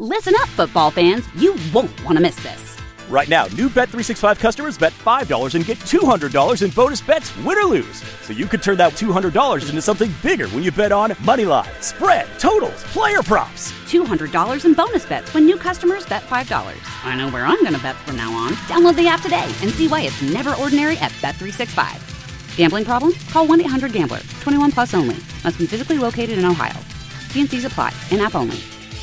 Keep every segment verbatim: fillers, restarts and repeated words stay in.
Listen up, football fans. You won't want to miss this. Right now, new Bet three sixty-five customers bet five dollars and get two hundred dollars in bonus bets, win or lose. So you could turn that two hundred dollars into something bigger when you bet on money line, spread, totals, player props. two hundred dollars in bonus bets when new customers bet five dollars. I know where I'm going to bet from now on. Download the app today and see why it's never ordinary at Bet three sixty-five. Gambling problem? Call one eight hundred gambler. twenty-one plus only. Must be physically located in Ohio. T and C's apply. In-app only.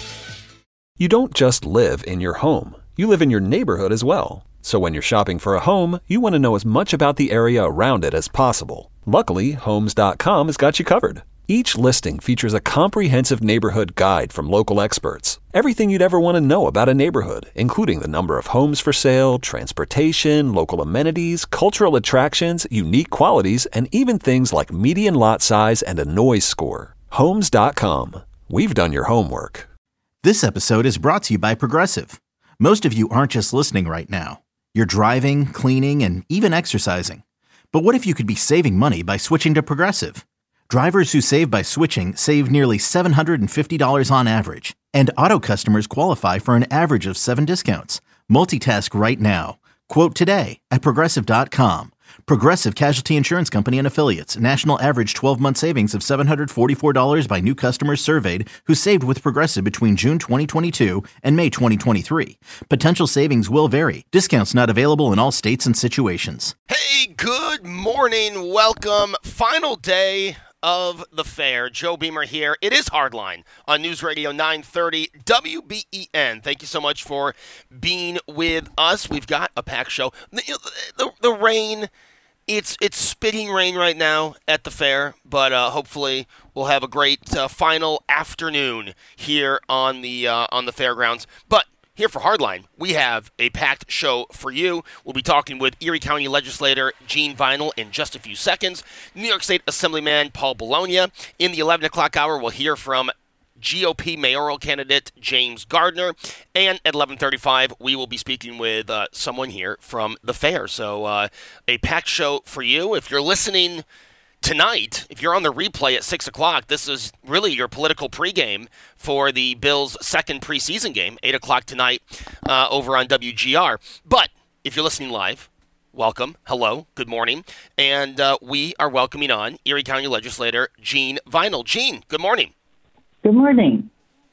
You don't just live in your home. You live in your neighborhood as well. So when you're shopping for a home, you want to know as much about the area around it as possible. Luckily, Homes dot com has got you covered. Each listing features a comprehensive neighborhood guide from local experts. Everything you'd ever want to know about a neighborhood, including the number of homes for sale, transportation, local amenities, cultural attractions, unique qualities, and even things like median lot size and a noise score. Homes dot com. We've done your homework. This episode is brought to you by Progressive. Most of you aren't just listening right now. You're driving, cleaning, and even exercising. But what if you could be saving money by switching to Progressive? Drivers who save by switching save nearly seven hundred fifty dollars on average. And auto customers qualify for an average of seven discounts. Multitask right now. Quote today at Progressive dot com. Progressive Casualty Insurance Company and Affiliates. National average twelve-month savings of seven hundred forty-four dollars by new customers surveyed who saved with Progressive between June twenty twenty-two and May twenty twenty-three. Potential savings will vary. Discounts not available in all states and situations. Hey, good morning. Welcome. Final day of the fair. Joe Beamer here. It is Hardline on News Radio nine thirty W B E N. Thank you so much for being with us. We've got a packed show. The, the, the rain, it's it's spitting rain right now at the fair, but uh, hopefully we'll have a great uh, final afternoon here on the uh, on the fairgrounds. But here for Hardline, we have a packed show for you. We'll be talking with Erie County Legislator Gene Vinal in just a few seconds. New York State Assemblyman Paul Bologna. In the eleven o'clock hour, we'll hear from G O P mayoral candidate James Gardner. And at eleven thirty-five, we will be speaking with uh, someone here from the fair. So uh, a packed show for you. If you're listening tonight, if you're on the replay at six o'clock, this is really your political pregame for the Bills' second preseason game, eight o'clock tonight uh, over on W G R. But if you're listening live, welcome, hello, good morning, and uh, we are welcoming on Erie County Legislator Gene Vinal. Gene, good morning. Good morning.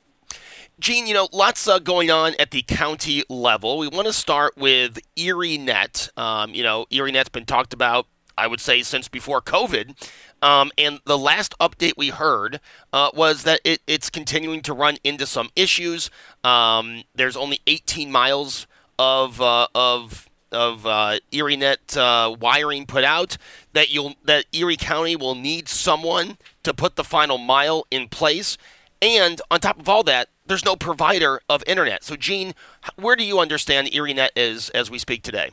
Gene, you know, lots uh, going on at the county level. We want to start with ErieNet. Um, you know, ErieNet's been talked about, I would say, since before COVID. Um, and the last update we heard uh, was that it, it's continuing to run into some issues. Um, there's only eighteen miles of uh, of of uh, ErieNet uh, wiring put out. That you'll that Erie County will need someone to put the final mile in place. And on top of all that, there's no provider of internet. So, Gene, where do you understand ErieNet is as we speak today?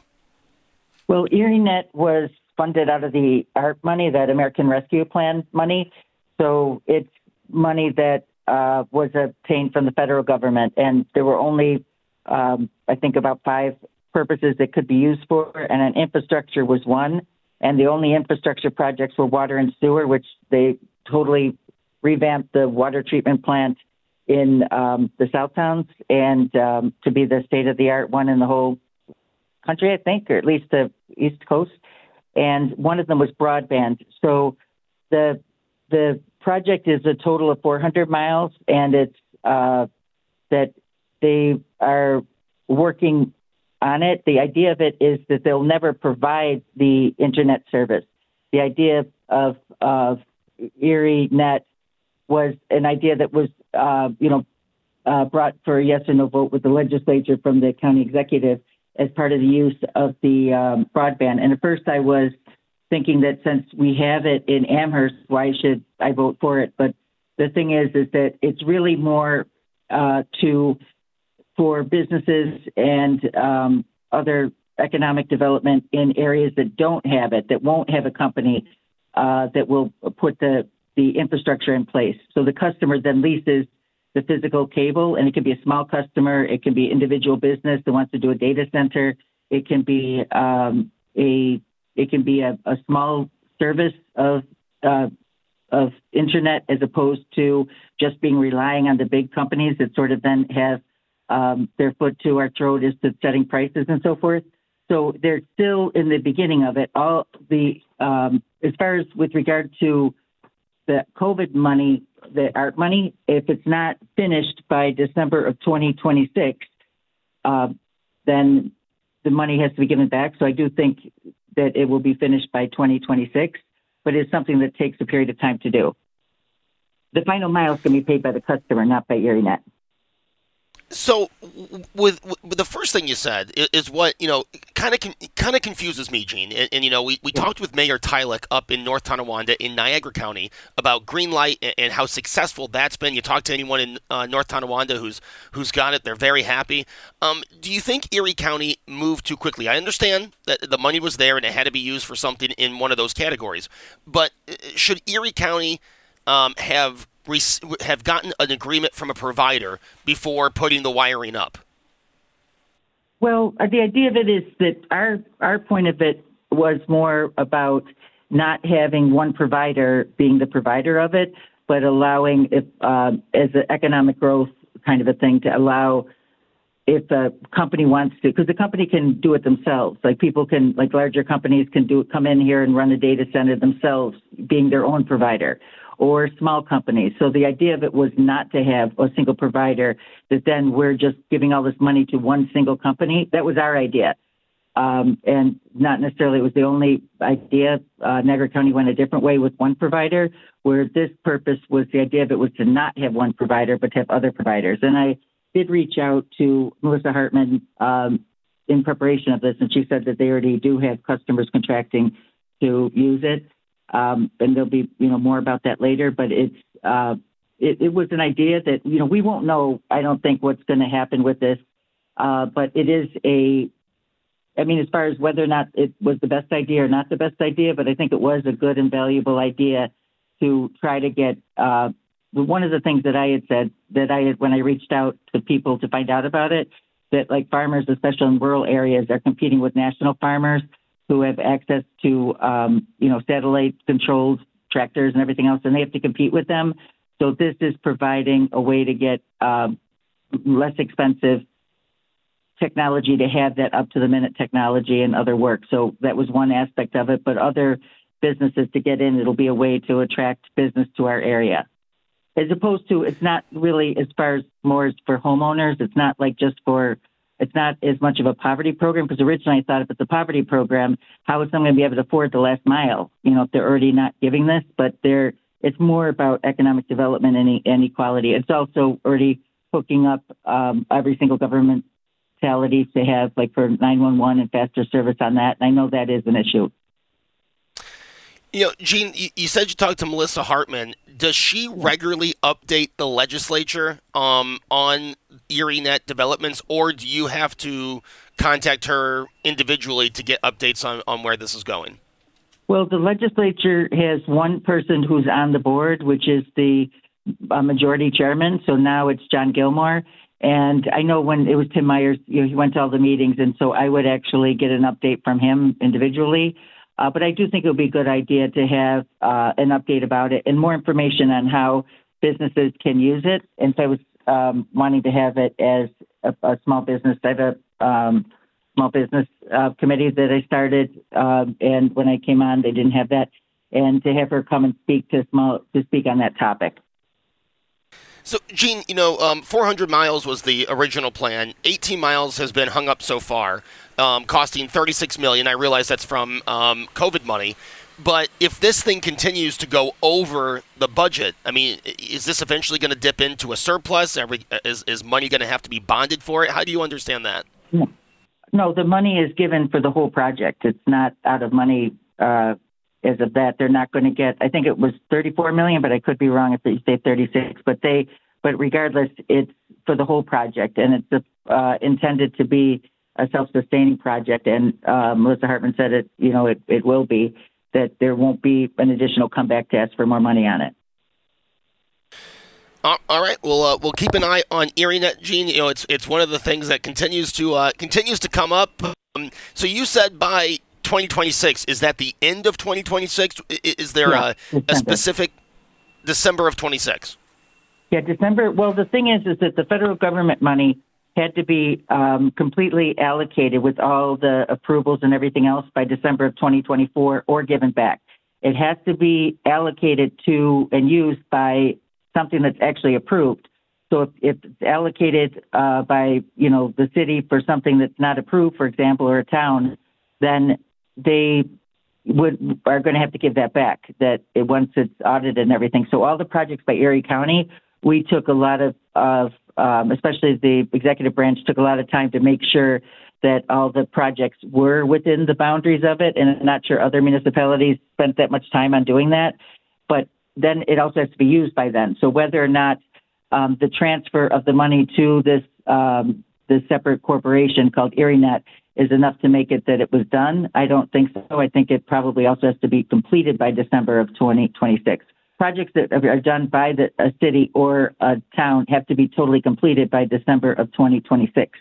Well, ErieNet was funded out of the A R P money, that American Rescue Plan money. So it's money that uh, was obtained from the federal government. And there were only, um, I think, about five purposes it could be used for. And an infrastructure was one. And the only infrastructure projects were water and sewer, which they totally revamped the water treatment plant in um, the South Towns and um, to be the state-of-the-art one in the whole country, I think, or at least the East Coast. And one of them was broadband. So the the project is a total of four hundred miles, and it's uh, that they are working on it. The idea of it is that they'll never provide the internet service. The idea of, of ErieNet was an idea that was, uh, you know, uh, brought for a yes or no vote with the legislature from the county executive as part of the use of the um, broadband. And at first I was thinking that since we have it in Amherst, why should I vote for it? But the thing is, is that it's really more uh, to for businesses and um, other economic development in areas that don't have it, that won't have a company uh, that will put the, the infrastructure in place. So the customer then leases the physical cable, and it can be a small customer, it can be individual business that wants to do a data center, it can be um, a it can be a, a small service of uh, of internet as opposed to just being relying on the big companies that sort of then have um, their foot to our throat as to setting prices and so forth. So they're still in the beginning of it. All the um, as far as with regard to the COVID money, the art money, if it's not finished by December of twenty twenty-six, uh, then the money has to be given back. So I do think that it will be finished by twenty twenty-six, but it's something that takes a period of time to do. The final mile is going to be paid by the customer, not by ERINET. So, with, with the first thing you said is, is what you know kind of kind of confuses me, Gene. And, and you know, we, we yeah. talked with Mayor Tylek up in North Tonawanda in Niagara County about Greenlight and, and how successful that's been. You talk to anyone in uh, North Tonawanda who's who's got it; they're very happy. Um, do you think Erie County moved too quickly? I understand that the money was there and it had to be used for something in one of those categories, but should Erie County um, have have gotten an agreement from a provider before putting the wiring up? Well, the idea of it is that our our point of it was more about not having one provider being the provider of it, but allowing, if uh, as an economic growth kind of a thing, to allow if a company wants to, because the company can do it themselves. Like people can, like larger companies can do come in here and run a data center themselves, being their own provider, or small companies. So the idea of it was not to have a single provider, that then we're just giving all this money to one single company. That was our idea. Um, and not necessarily it was the only idea. Uh, Niagara County went a different way with one provider, where this purpose was, the idea of it was to not have one provider, but to have other providers. And I did reach out to Melissa Hartman um, in preparation of this, and she said that they already do have customers contracting to use it. Um, and there'll be, you know, more about that later, but it's, uh, it, it was an idea that, you know, we won't know, I don't think, what's going to happen with this. Uh, but it is a, I mean, as far as whether or not it was the best idea or not the best idea, but I think it was a good and valuable idea to try to get, uh, one of the things that I had said that I had, when I reached out to people to find out about it, that like farmers, especially in rural areas, are competing with national farmers who have access to, um, you know, satellite-controlled tractors and everything else, and they have to compete with them. So this is providing a way to get um, less expensive technology to have that up-to-the-minute technology and other work. So that was one aspect of it. But other businesses to get in, it'll be a way to attract business to our area. As opposed to, it's not really as far as more as for homeowners. It's not like just for, it's not as much of a poverty program, because originally I thought if it's a poverty program, how is someone going to be able to afford the last mile, you know, if they're already not giving this? But they're, it's more about economic development and, and equality. It's also already hooking up um, every single governmentality to have, like for nine one one and faster service on that. And I know that is an issue. You know, Gene, you said you talked to Melissa Hartman. Does she regularly update the legislature um, on ERINET developments, or do you have to contact her individually to get updates on, on where this is going? Well, the legislature has one person who's on the board, which is the uh, majority chairman. So now it's John Gilmore. And I know when it was Tim Myers, you know, he went to all the meetings, and so I would actually get an update from him individually. Uh, but I do think it would be a good idea to have uh, an update about it and more information on how businesses can use it. And so I was um, wanting to have it as a, a small business. I have a um, small business uh, committee that I started, um, and when I came on, they didn't have that. And to have her come and speak to small to speak on that topic. So, Gene, you know, um, four hundred miles was the original plan. eighteen miles has been hung up so far, um, costing thirty-six million dollars. I realize that's from um, COVID money. But if this thing continues to go over the budget, I mean, is this eventually going to dip into a surplus? Every, is, is money going to have to be bonded for it? How do you understand that? No, no the money is given for the whole project. It's not out of money uh, as of that. They're not going to get, I think it was thirty-four million dollars, but I could be wrong if they say thirty-six. But they, but regardless, it's for the whole project, and it's uh, intended to be a self-sustaining project. And uh, Melissa Hartman said it, you know, it, it will be, that there won't be an additional comeback to ask for more money on it. Uh, all right, we'll uh, we'll keep an eye on ERINET, Gene. You know, it's it's one of the things that continues to uh, continues to come up. Um, so you said by twenty twenty-six. Is that the end of twenty twenty-six? Is there yeah, a, a specific December of twenty-six? Yeah, December. Well, the thing is, is that the federal government money had to be um, completely allocated with all the approvals and everything else by December of twenty twenty-four or given back. It has to be allocated to and used by something that's actually approved. So if, if it's allocated uh, by, you know, the city for something that's not approved, for example, or a town, then they would are going to have to give that back, that it, once it's audited and everything. So all the projects by Erie County, we took a lot of, of um, especially the executive branch took a lot of time to make sure that all the projects were within the boundaries of it. And I'm not sure other municipalities spent that much time on doing that. But then it also has to be used by then. So whether or not um, the transfer of the money to this um, this separate corporation called ErieNet is enough to make it that it was done, I don't think so. I think it probably also has to be completed by December of twenty twenty-six. Projects that are done by the, a city or a town have to be totally completed by December of twenty twenty-six.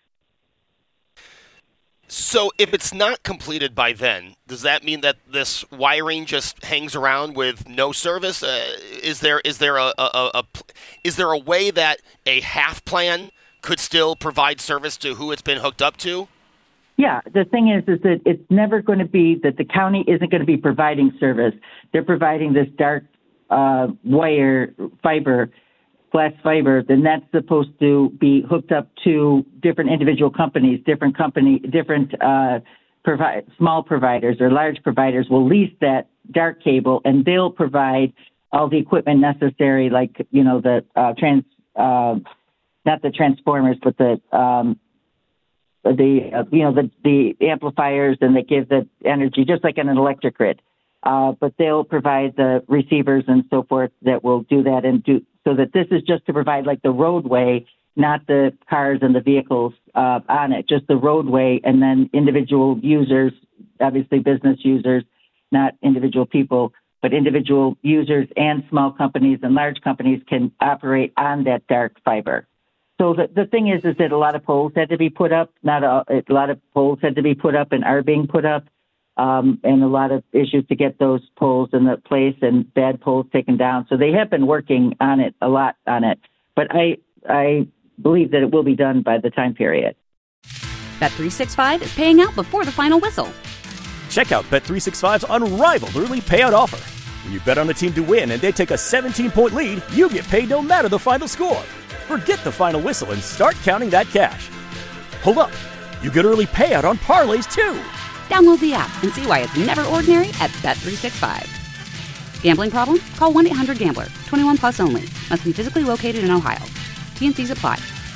So if it's not completed by then, does that mean that this wiring just hangs around with no service? Uh, is there is there a, a, a, a is there a way that a half plan could still provide service to who it's been hooked up to? Yeah, the thing is, is that it's never going to be that the county isn't going to be providing service. They're providing this dark uh, wire fiber, glass fiber, then that's supposed to be hooked up to different individual companies, different company, different uh, provi- small providers or large providers will lease that dark cable, and they'll provide all the equipment necessary, like, you know, the uh, trans, uh, not the transformers, but the um, the uh, you know the the amplifiers, and they give the energy just like on an electric grid. Uh, but they'll provide the receivers and so forth that will do that, and do so that this is just to provide like the roadway, not the cars and the vehicles uh, on it, just the roadway, and then individual users, obviously business users, not individual people, but individual users and small companies and large companies can operate on that dark fiber. So the, the thing is, is that a lot of poles had to be put up, not a, a lot of poles had to be put up and are being put up. Um, and a lot of issues to get those poles in the place and bad poles taken down. So they have been working on it, a lot on it. But I I believe that it will be done by the time period. Bet three sixty-five is paying out before the final whistle. Check out Bet three sixty-five's unrivaled early payout offer. When you bet on a team to win and they take a seventeen-point lead, you get paid no matter the final score. Forget the final whistle and start counting that cash. Hold up. You get early payout on parlays, too. Download the app and see why it's never ordinary at Bet three sixty-five. Gambling problem? Call one eight hundred gambler. twenty-one plus only. Must be physically located in Ohio. T and C's apply.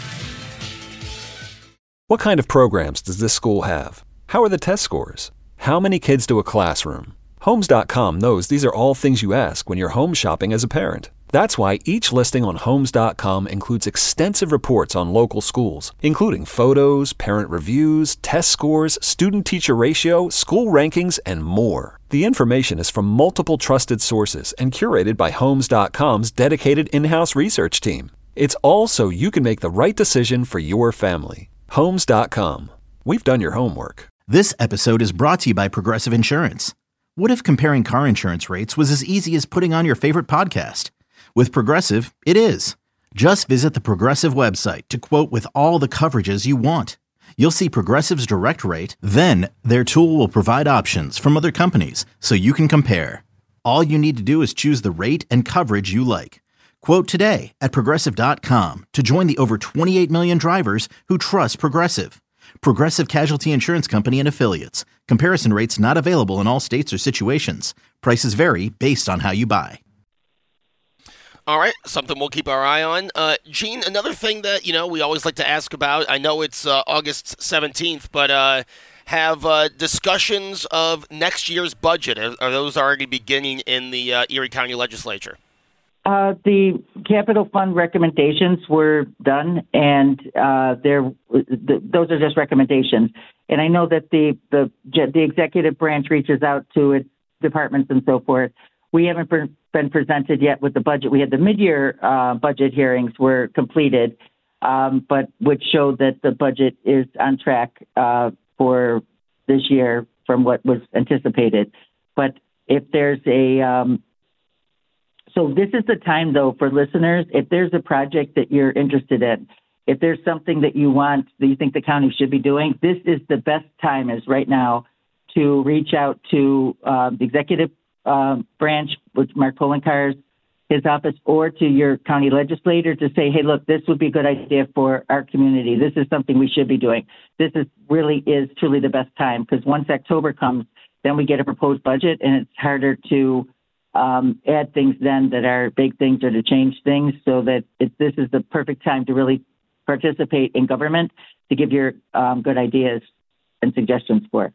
What kind of programs does this school have? How are the test scores? How many kids do a classroom? Homes dot com knows these are all things you ask when you're home shopping as a parent. That's why each listing on Homes dot com includes extensive reports on local schools, including photos, parent reviews, test scores, student-teacher ratio, school rankings, and more. The information is from multiple trusted sources and curated by Homes dot com's dedicated in-house research team. It's all so you can make the right decision for your family. Homes dot com. We've done your homework. This episode is brought to you by Progressive Insurance. What if comparing car insurance rates was as easy as putting on your favorite podcast? With Progressive, it is. Just visit the Progressive website to quote with all the coverages you want. You'll see Progressive's direct rate, then their tool will provide options from other companies so you can compare. All you need to do is choose the rate and coverage you like. Quote today at Progressive dot com to join the over twenty-eight million drivers who trust Progressive. Progressive Casualty Insurance Company and Affiliates. Comparison rates not available in all states or situations. Prices vary based on how you buy. All right, something we'll keep our eye on. Uh, Gene, another thing that, you know, we always like to ask about, I know it's uh, August seventeenth, but uh, have uh, discussions of next year's budget, are, are those already beginning in the uh, Erie County Legislature? Uh, the capital fund recommendations were done, and uh, they're, th- those are just recommendations. And I know that the, the, the executive branch reaches out to its departments and so forth. We haven't pre- been presented yet with the budget. We had the mid-year uh, budget hearings were completed, um, but which showed that the budget is on track uh, for this year from what was anticipated. But if there's a um, so this is the time, though, for listeners, if there's a project that you're interested in, if there's something that you want, that you think the county should be doing, this is the best time is right now to reach out to uh, the executive uh, branch, which Mark Poloncarz, his office, or to your county legislator to say, hey, look, this would be a good idea for our community. This is something we should be doing. This is really is truly the best time, because once October comes, then we get a proposed budget, and it's harder to um, add things then that are big things or to change things, so that it, this is the perfect time to really participate in government to give your um, good ideas and suggestions for.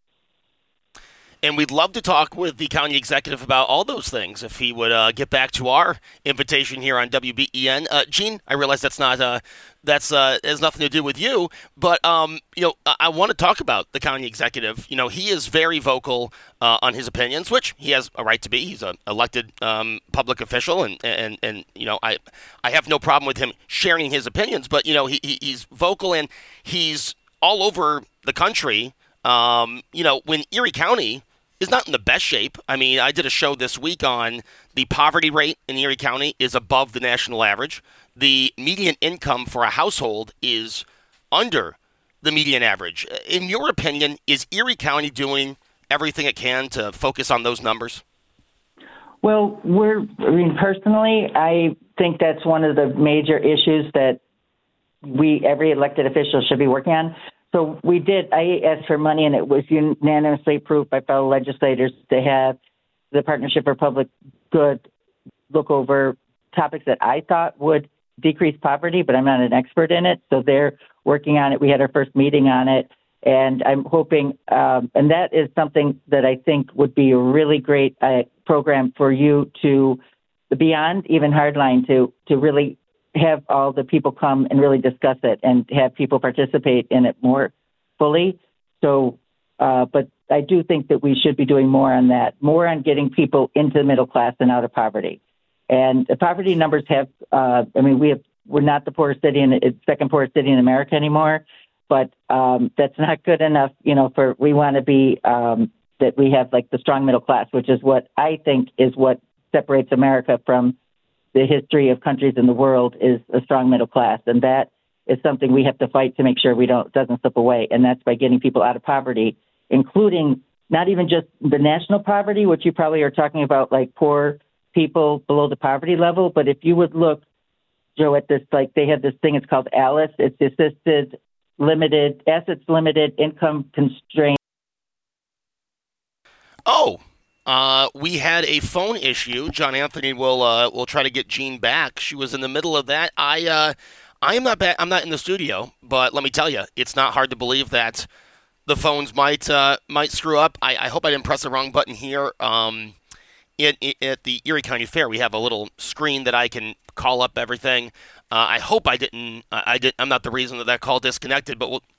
And we'd love to talk with the county executive about all those things if he would uh, get back to our invitation here on W B E N. Uh, Gene, I realize that's not uh, that's uh, has nothing to do with you, but um, you know, I, I want to talk about the county executive. You know, he is very vocal uh, on his opinions, which he has a right to be. He's an elected um, public official, and, and and you know, I I have no problem with him sharing his opinions. But you know, he, he he's vocal and he's all over the country. Um, you know, when Erie County is not in the best shape. I mean, I did a show this week on the poverty rate in Erie County is above the national average. The median income for a household is under the median average. In your opinion, is Erie County doing everything it can to focus on those numbers? Well, we're, I mean, personally, I think that's one of the major issues that we, every elected official should be working on. So we did, I asked for money, and it was unanimously approved by fellow legislators to have the Partnership for Public Good look over topics that I thought would decrease poverty, but I'm not an expert in it. So they're working on it. We had our first meeting on it, and I'm hoping, um, and that is something that I think would be a really great uh, program for you to, beyond even Hardline, to to really have all the people come and really discuss it and have people participate in it more fully. So, uh, but I do think that we should be doing more on that, more on getting people into the middle class and out of poverty. And the poverty numbers have, uh, I mean, we have, we're not the poorest city in the second poorest city in America anymore, but um, that's not good enough, you know, for, we want to be, um, that we have like the strong middle class, which is what I think is what separates America from the history of countries in the world, is a strong middle class. And that is something we have to fight to make sure we don't, doesn't slip away. And that's by getting people out of poverty, including not even just the national poverty, which you probably are talking about, like poor people below the poverty level. But if you would look, Joe, at this, like they have this thing, it's called ALICE. It's the assisted, limited, assets limited, income constrained. Oh, Uh, we had a phone issue. John Anthony will uh, will try to get Jean back. She was in the middle of that. I uh, I am not back. I'm not in the studio, but let me tell you, it's not hard to believe that the phones might uh, might screw up. I, I hope I didn't press the wrong button here. Um, in, in, at the Erie County Fair, we have a little screen that I can call up everything. Uh, I hope I didn't. I, I did. I'm not the reason that that call disconnected, but we'll.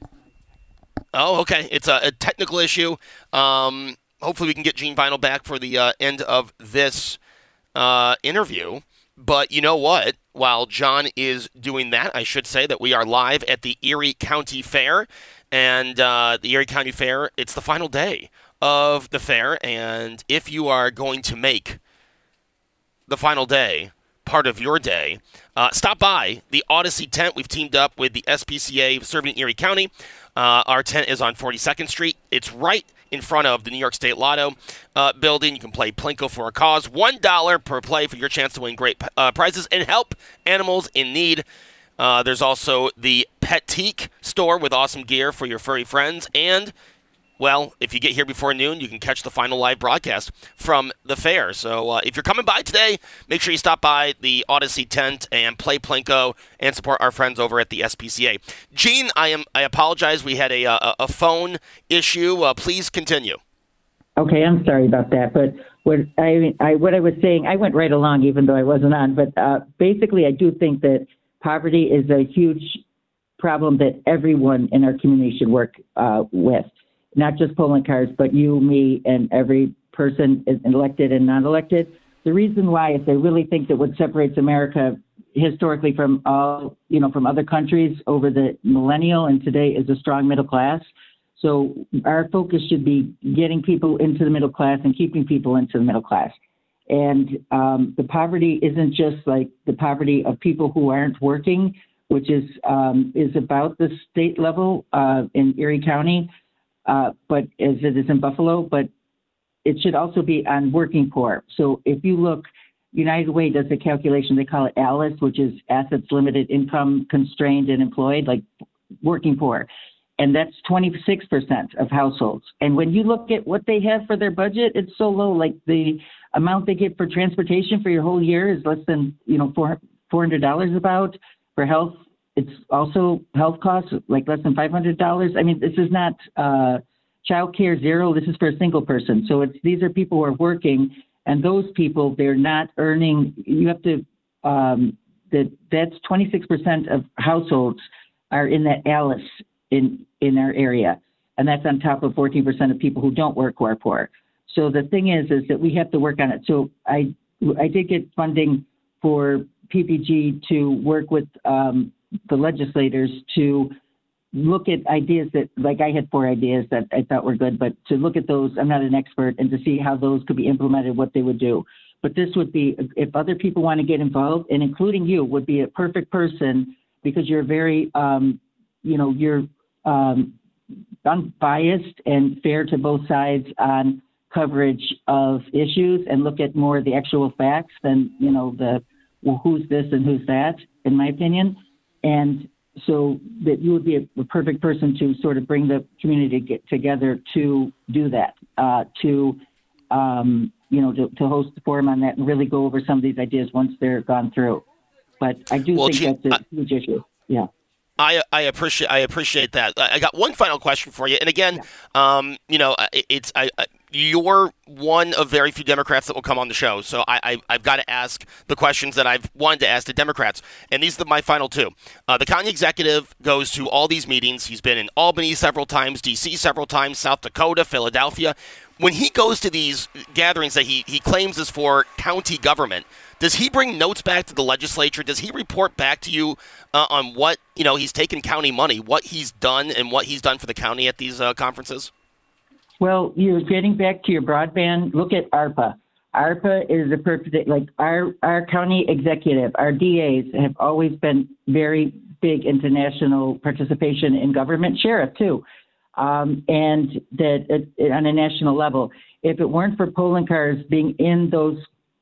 Oh, okay. It's a, a technical issue. Um. Hopefully we can get Gene Vinyl back for the uh, end of this uh, interview. But you know what? While John is doing that, I should say that we are live at the Erie County Fair. And uh, the Erie County Fair, it's the final day of the fair. And if you are going to make the final day part of your day, uh, stop by the Odyssey tent. We've teamed up with the S P C A serving Erie County. Uh, our tent is on forty-second Street. It's right in front of the New York State Lotto uh, building. You can play Plinko for a cause. one dollar per play for your chance to win great uh, prizes and help animals in need. Uh, there's also the Petique store with awesome gear for your furry friends. And, well, if you get here before noon, you can catch the final live broadcast from the fair. So uh, if you're coming by today, make sure you stop by the Odyssey tent and play Plinko and support our friends over at the S P C A. Gene, I am I apologize. We had a a, a phone issue. Uh, please continue. Okay, I'm sorry about that. But what I, I what I was saying, I went right along even though I wasn't on. But uh, basically, I do think that poverty is a huge problem that everyone in our community should work uh, with. Not just Poloncarz, but you, me, and every person elected and non-elected. The reason why is they really think that what separates America historically from all, you know, from other countries over the millennial and today is a strong middle class. So our focus should be getting people into the middle class and keeping people into the middle class. And um, the poverty isn't just like the poverty of people who aren't working, which is um, is about the state level uh, in Erie County, uh, but as it is in Buffalo, but it should also be on working poor. So if you look, United Way does a calculation, they call it ALICE, which is assets limited, income constrained, and employed, like working poor. And that's twenty-six percent of households. And when you look at what they have for their budget, it's so low. Like the amount they get for transportation for your whole year is less than, you know, four hundred dollars about. For health, it's also health costs, like less than five hundred dollars. I mean, this is not uh, child care zero. This is for a single person. So it's these are people who are working, and those people, they're not earning. You have to, um, that that's twenty-six percent of households are in that ALICE in, in our area. And that's on top of fourteen percent of people who don't work who are poor. So the thing is, is that we have to work on it. So I, I did get funding for P P G to work with um, the legislators to look at ideas that, like I had four ideas that I thought were good, but to look at those, I'm not an expert, and to see how those could be implemented, what they would do. But this would be, if other people want to get involved, and including you, would be a perfect person, because you're very, um, you know, you're um, unbiased and fair to both sides on coverage of issues, and look at more of the actual facts than, you know, the, well, who's this and who's that, in my opinion. And so that you would be a, a perfect person to sort of bring the community get together to do that, uh, to, um, you know, to, to host the forum on that and really go over some of these ideas once they're gone through. But I do well, think Jean, that's a huge issue. Yeah. I, I appreciate I appreciate that. I got one final question for you, and again, yeah. um, you know, it, it's I, I you're one of very few Democrats that will come on the show, so I, I I've got to ask the questions that I've wanted to ask the Democrats, and these are my final two. Uh, the county executive goes to all these meetings. He's been in Albany several times, D C several times, South Dakota, Philadelphia. When he goes to these gatherings that he he claims is for county government, does he bring notes back to the legislature? Does he report back to you uh, on what, you know, he's taken county money, what he's done and what he's done for the county at these uh, conferences? Well, you're getting back to your broadband. Look at ARPA. ARPA is a perfect, like our, our county executive, our D As have always been very big into national participation in government, sheriff too, um, and that it, on a national level. If it weren't for polling cars being in those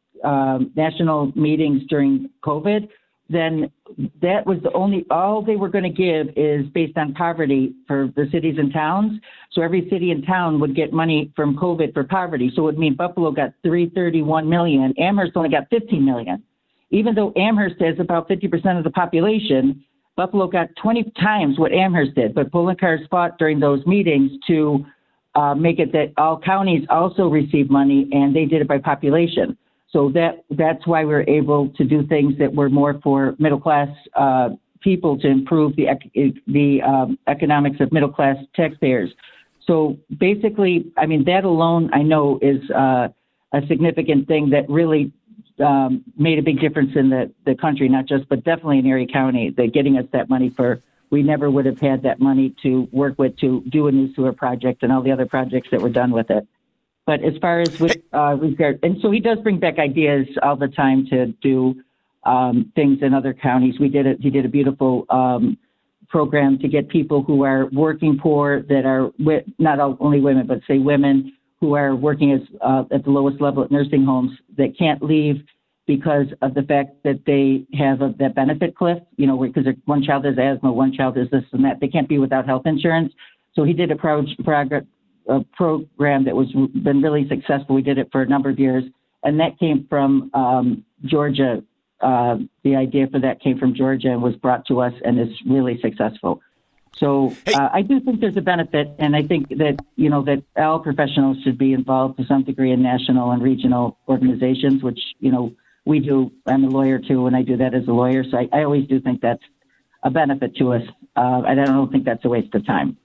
Um, national meetings during COVID, then that was the only, all they were going to give is based on poverty for the cities and towns. So every city and town would get money from COVID for poverty. So it would mean Buffalo got three hundred thirty-one million. Amherst only got fifteen million. Even though Amherst has about fifty percent of the population, Buffalo got twenty times what Amherst did. But polling cars fought during those meetings to uh, make it that all counties also receive money, and they did it by population. So that that's why we're able to do things that were more for middle class uh, people to improve the the um, economics of middle class taxpayers. So basically, I mean, that alone I know is uh, a significant thing that really um, made a big difference in the, the country, not just, but definitely in Erie County. That getting us that money for, we never would have had that money to work with to do a new sewer project and all the other projects that were done with it. But as far as with uh, regard, and so he does bring back ideas all the time to do um, things in other counties. We did it. He did a beautiful um, program to get people who are working poor, that are wi- not only women, but say women who are working as uh, at the lowest level at nursing homes, that can't leave because of the fact that they have a, that benefit cliff. You know, because one child has asthma, one child has this and that. They can't be without health insurance. So he did a pro- progress. a program that was been really successful. We did it for a number of years, and that came from um, Georgia. Uh, the idea for that came from Georgia and was brought to us, and is really successful. So uh, I do think there's a benefit, and I think that, you know, that all professionals should be involved to some degree in national and regional organizations, which, you know, we do. I'm a lawyer too, and I do that as a lawyer. So I, I always do think that's a benefit to us, uh, and I don't think that's a waste of time.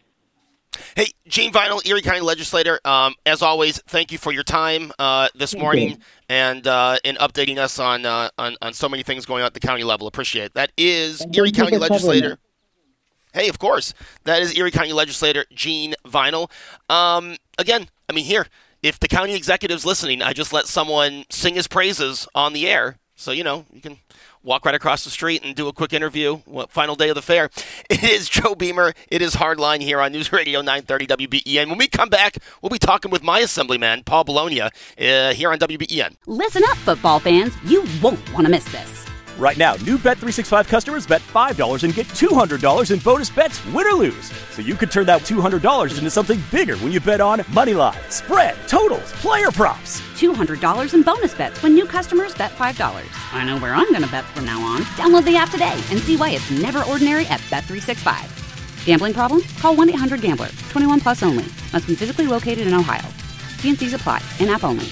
Hey, Gene Vinal, Erie County Legislator, um, as always, thank you for your time uh, this Thank morning you. and uh, in updating us on, uh, on on so many things going on at the county level. Appreciate it. That is And Erie thank you County for covering Legislator. Hey, of course. That is Erie County Legislator Gene Vinal. Um, again, I mean, here, if the county executive's listening, I just let someone sing his praises on the air. So, you know, you can walk right across the street and do a quick interview. What, final day of the fair. It is Joe Beamer. It is Hardline here on News Radio nine thirty W B E N. When we come back, we'll be talking with my assemblyman, Paul Bologna, uh, here on W B E N. Listen up, football fans. You won't want to miss this. Right now, new Bet three sixty-five customers bet five dollars and get two hundred dollars in bonus bets, win or lose. So you could turn that two hundred dollars into something bigger when you bet on money line, spread, totals, player props. two hundred dollars in bonus bets when new customers bet five dollars. I know where I'm going to bet from now on. Download the app today and see why it's never ordinary at Bet three sixty-five. Gambling problem? Call one eight hundred gambler. twenty-one plus only. Must be physically located in Ohio. T and C's apply. In-app only.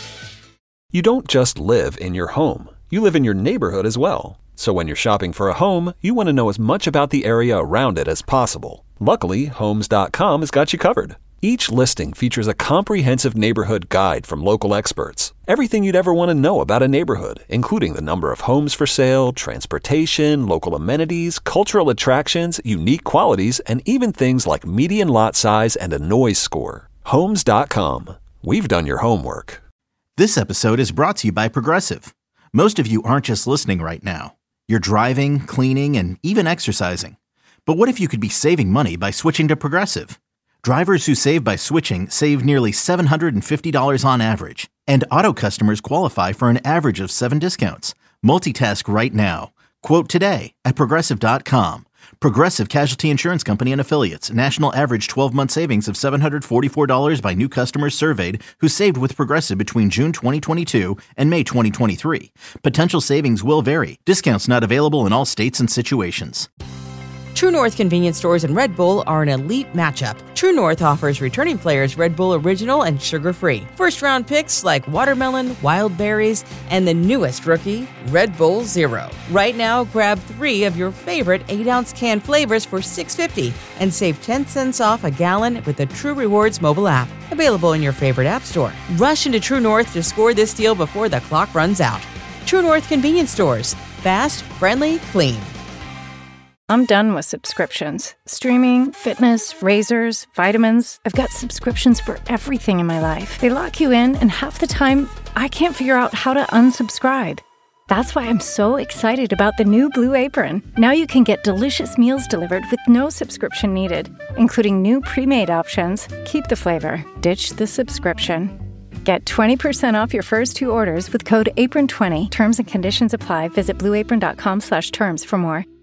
You don't just live in your home. You live in your neighborhood as well. So when you're shopping for a home, you want to know as much about the area around it as possible. Luckily, Homes dot com has got you covered. Each listing features a comprehensive neighborhood guide from local experts. Everything you'd ever want to know about a neighborhood, including the number of homes for sale, transportation, local amenities, cultural attractions, unique qualities, and even things like median lot size and a noise score. Homes dot com. We've done your homework. This episode is brought to you by Progressive. Most of you aren't just listening right now. You're driving, cleaning, and even exercising. But what if you could be saving money by switching to Progressive? Drivers who save by switching save nearly seven hundred fifty dollars on average. And auto customers qualify for an average of seven discounts. Multitask right now. Quote today at Progressive dot com. Progressive Casualty Insurance Company and Affiliates. National average twelve-month savings of seven hundred forty-four dollars by new customers surveyed who saved with Progressive between June twenty twenty-two and May twenty twenty-three. Potential savings will vary. Discounts not available in all states and situations. True North convenience stores and Red Bull are an elite matchup. True North offers returning players Red Bull Original and sugar-free. First-round picks like watermelon, wild berries, and the newest rookie, Red Bull Zero. Right now, grab three of your favorite eight-ounce can flavors for six dollars and fifty cents and save ten cents off a gallon with the True Rewards mobile app. Available in your favorite app store. Rush into True North to score this deal before the clock runs out. True North convenience stores. Fast, friendly, clean. I'm done with subscriptions. Streaming, fitness, razors, vitamins. I've got subscriptions for everything in my life. They lock you in, and half the time, I can't figure out how to unsubscribe. That's why I'm so excited about the new Blue Apron. Now you can get delicious meals delivered with no subscription needed, including new pre-made options. Keep the flavor. Ditch the subscription. Get twenty percent off your first two orders with code apron twenty. Terms and conditions apply. Visit blue apron dot com slash terms for more.